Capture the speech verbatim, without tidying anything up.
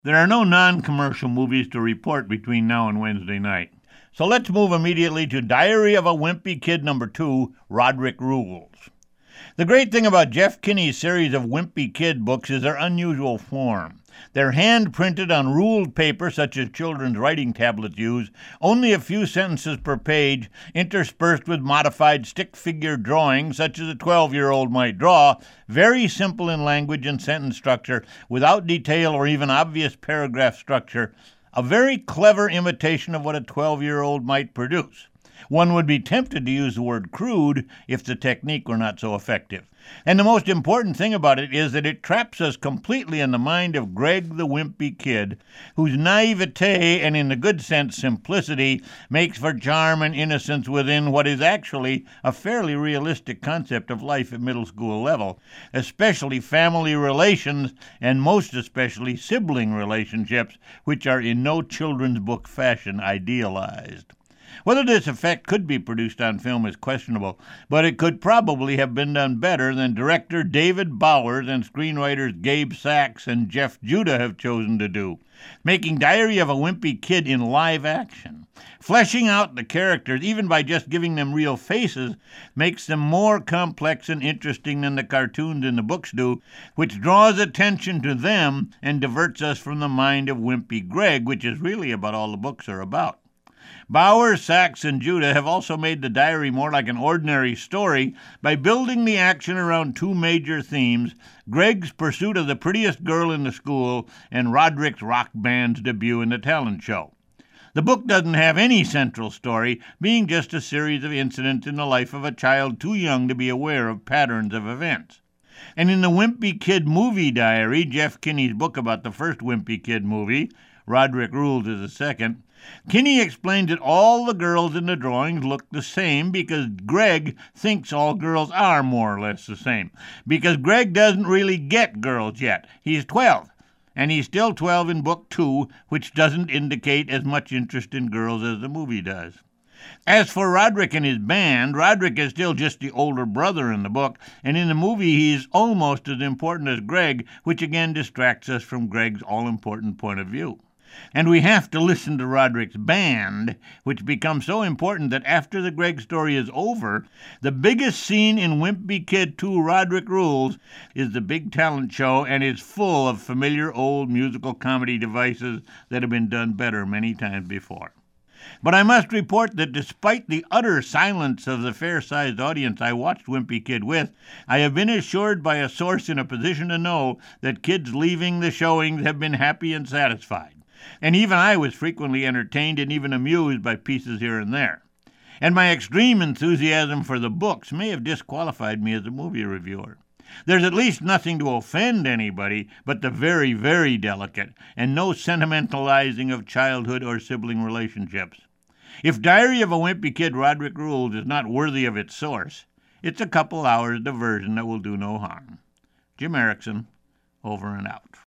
There are no non-commercial movies to report between now and Wednesday night. So let's move immediately to Diary of a Wimpy Kid number two, Roderick Rules. The great thing about Jeff Kinney's series of Wimpy Kid books is their unusual form. They're hand-printed on ruled paper such as children's writing tablets use, only a few sentences per page, interspersed with modified stick-figure drawings such as a twelve-year-old might draw, very simple in language and sentence structure, without detail or even obvious paragraph structure, a very clever imitation of what a twelve-year-old might produce. One would be tempted to use the word crude if the technique were not so effective. And the most important thing about it is that it traps us completely in the mind of Greg the Wimpy Kid, whose naivete and, in the good sense, simplicity makes for charm and innocence within what is actually a fairly realistic concept of life at middle school level, especially family relations and most especially sibling relationships, which are in no children's book fashion idealized. Whether this effect could be produced on film is questionable, but it could probably have been done better than director David Bowers and screenwriters Gabe Sachs and Jeff Judah have chosen to do, making Diary of a Wimpy Kid in live action. Fleshing out the characters, even by just giving them real faces, makes them more complex and interesting than the cartoons in the books do, which draws attention to them and diverts us from the mind of Wimpy Greg, which is really about all the books are about. Bowers, Sachs, and Judah have also made the diary more like an ordinary story by building the action around two major themes, Greg's pursuit of the prettiest girl in the school and Roderick's rock band's debut in the talent show. The book doesn't have any central story, being just a series of incidents in the life of a child too young to be aware of patterns of events. And in the Wimpy Kid movie diary, Jeff Kinney's book about the first Wimpy Kid movie, Roderick Rules is the second, Kinney explains that all the girls in the drawings look the same because Greg thinks all girls are more or less the same. Because Greg doesn't really get girls yet. He's twelve, and he's still twelve in book two, which doesn't indicate as much interest in girls as the movie does. As for Roderick and his band, Roderick is still just the older brother in the book, and in the movie he's almost as important as Greg, which again distracts us from Greg's all-important point of view. And we have to listen to Roderick's band, which becomes so important that after the Greg story is over, the biggest scene in Wimpy Kid two Roderick Rules is the big talent show and is full of familiar old musical comedy devices that have been done better many times before. But I must report that despite the utter silence of the fair-sized audience I watched Wimpy Kid with, I have been assured by a source in a position to know that kids leaving the showings have been happy and satisfied. And even I was frequently entertained and even amused by pieces here and there. And my extreme enthusiasm for the books may have disqualified me as a movie reviewer. There's at least nothing to offend anybody but the very, very delicate, and no sentimentalizing of childhood or sibling relationships. If Diary of a Wimpy Kid Roderick Rules is not worthy of its source, it's a couple hours diversion that will do no harm. Jim Erickson, over and out.